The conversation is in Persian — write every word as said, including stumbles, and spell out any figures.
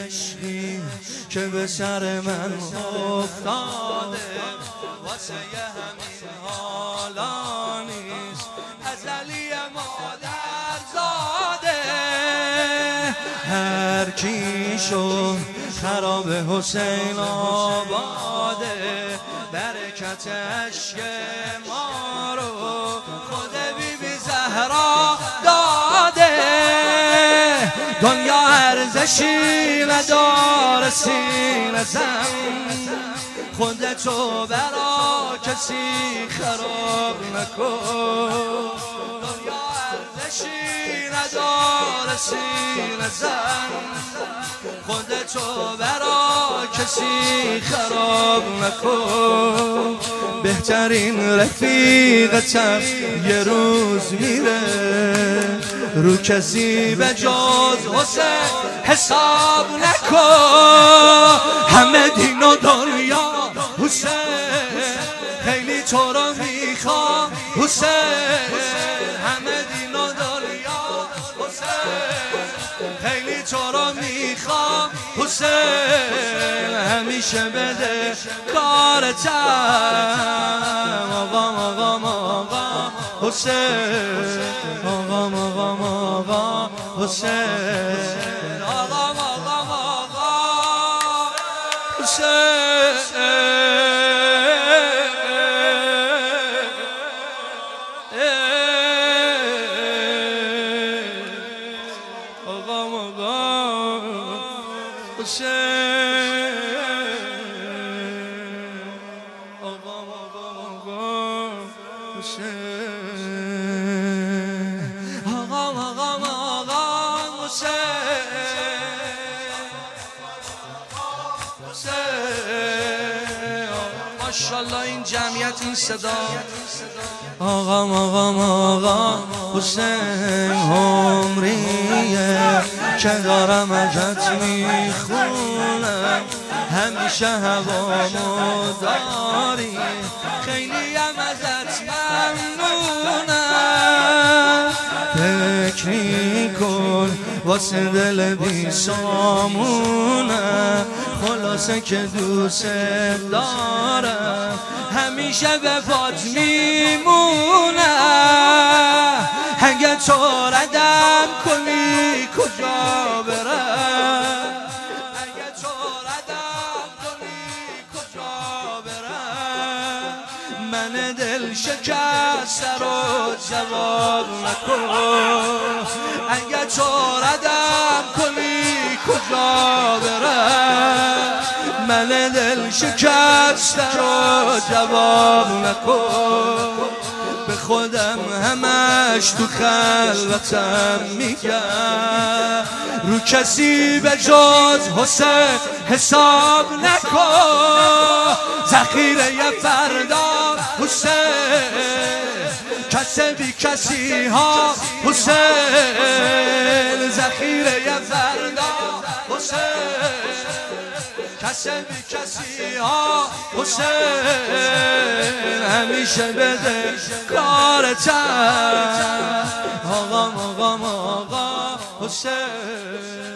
عشقی که به سر من افتاده واسه همین حالا نیست ازلی مادر زاده هر کی شد خراب حسین آباده برکت عشق ما رو خود بی بی زهرا داده دنیا ارزشی نداره سینه زن خودتو برا کسی خراب نکن دنیا ارزشی نداره سینه زن خودتو برا کسی خراب نکن بهترین رفیقتم یه روز میره رو کسی به جز حسین حساب نکن همه دین و دنیا حسین خیلی تو رو میخوام حسین همه دین و دنیا حسین خیلی تو رو میخوام حسین همیشه بده کارتم آقام آقام آقام حسین آقام آقام آقام حسین آقام آقام آقام حسین آقام آقام حسین آقام آقام آقام حسین آقام آقام آقام حسین ماشاءالله این جمعیت این صدا آقام آقام آقام حسین عمریه که دارم ازت میخونم همیشه هوامو داری خیلی هم ازت ممنونم فکری کن واسه دل بی سامونم خلاصه که دوست دارم همیشه به پات میمونم اگه تو ردم کنی کجا برم اگه تو ردم کنی کجا برم من دل شکسته رو جواب نکن اگه تو ردم کنی کجا برم من دل شکسته رو جواب نکن به خودم همش تو خلوتم میگم رو کسی به جز حسین حساب نکن ذخیره یه فردا حسین کسی بی کسی ها حسین ذخیره یه فردا حسین کسی بی کسی ها حسین همیشه بده کارتم آقام آقام آقا حسین